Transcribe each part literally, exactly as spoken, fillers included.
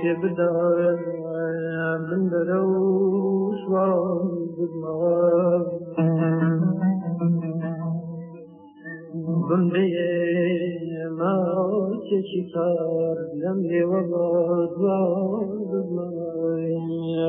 بدار من دروش وازدمار بمبي ما تشكر لم يوضع وازدمار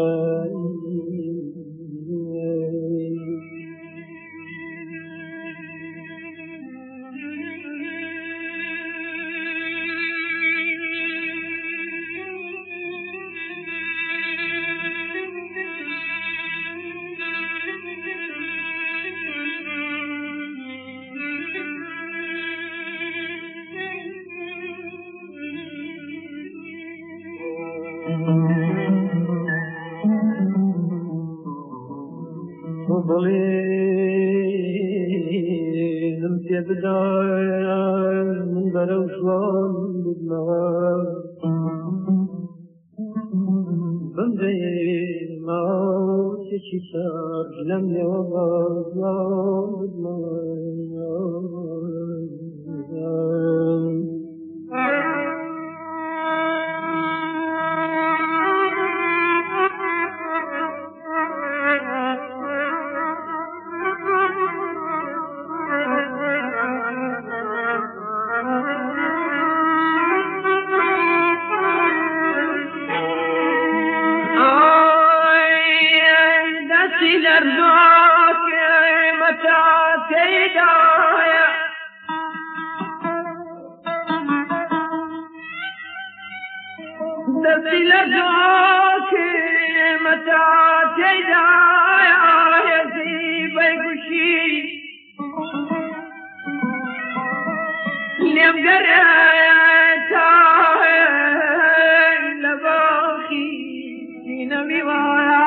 ظليم تبدأ من بروشوان بدمار بمبي ما تشكر لم يوضع بدمار لرزوك متى تدايا دسي لرزوك متى تدايا يزيب يقشي لم قرأتا لباخي نمي وايا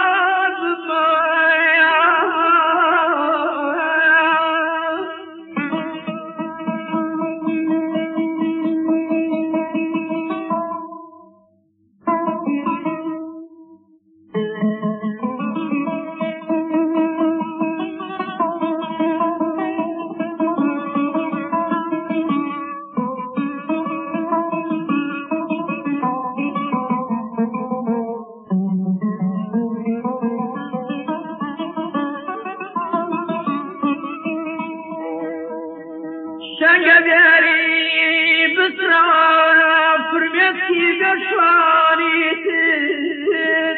شنگدری بسرا فرمتی بشوانی تر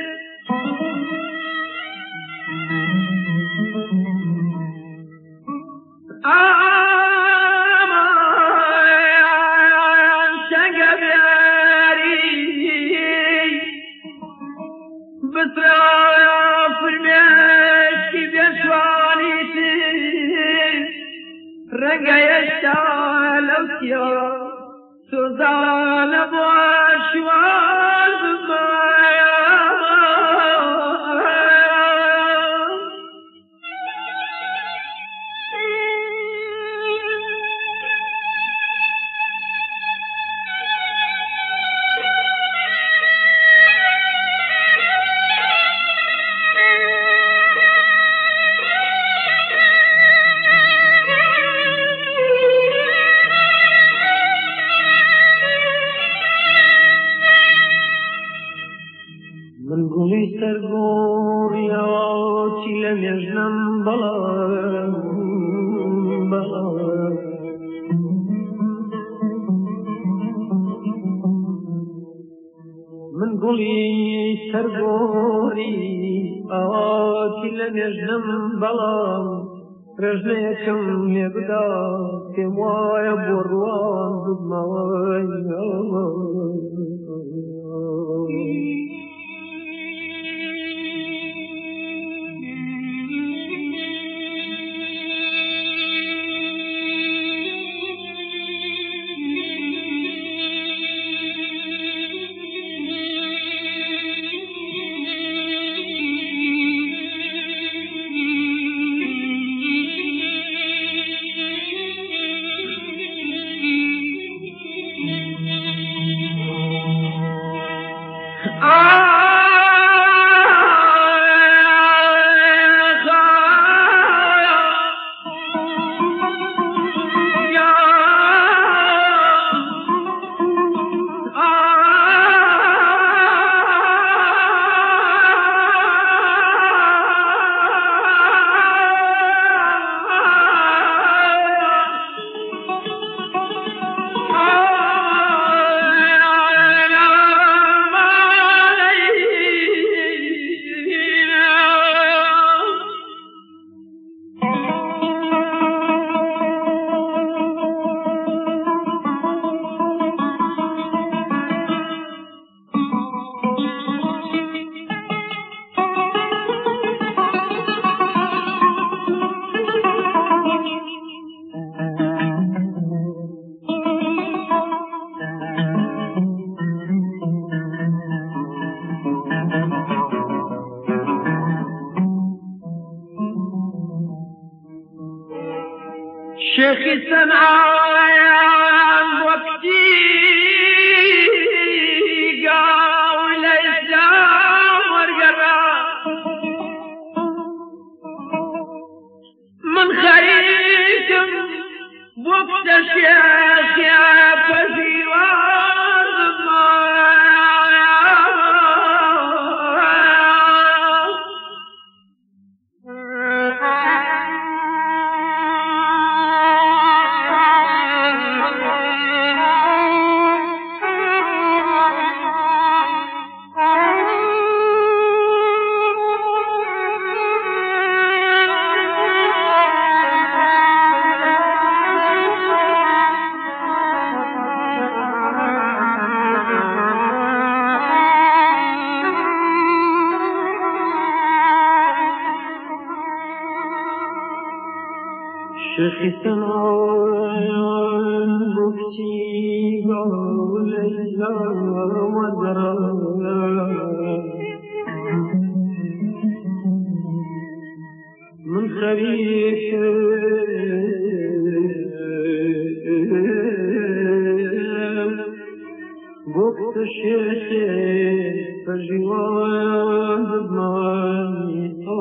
آمان شنگدری بسرا فرمتی بشوانی تر رنگ اشتال اوتیا سوزان بوشوال بمایا من قولي سرقور يا واتي لم يجنم بلا بلا من قولي سرقوري آتي لم يجنم بلا رجليكم يبدا كموايا بروان بموايا شيخي سنعان وقتي قاول الإسلام ورقرا من خريكم وقت الشيخ يا فزيوان شيخي سنعان بكتي قول الإسلام ودرا من خريف بكت الشيخ فجوان ضماني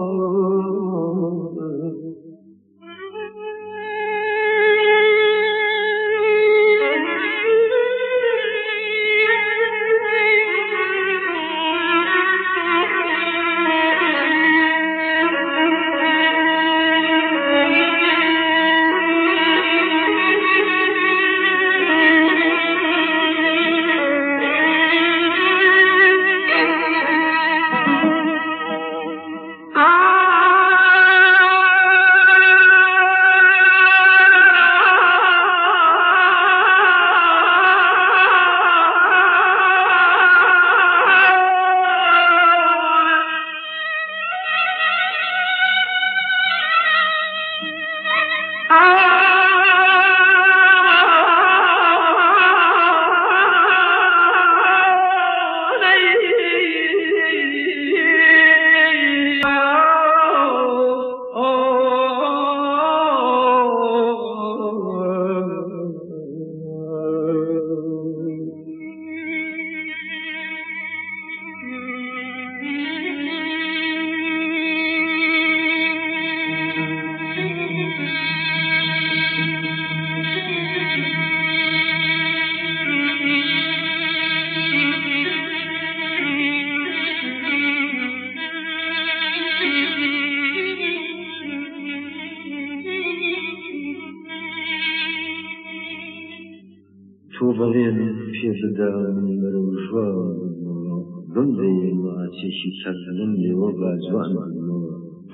تو بەڵێن پێ بدە من بەرە وژوە بمدەی ماچێکی کەزلم لێوە با جوان بنەوە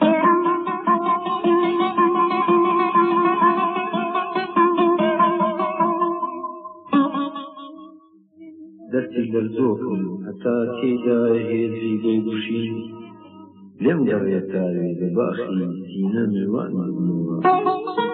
دەستی لەرزۆکم هەتا تێدا هێزی بۆ گوشی لێم گەڕێتاوێ لە باخی سینە میوان بنەوە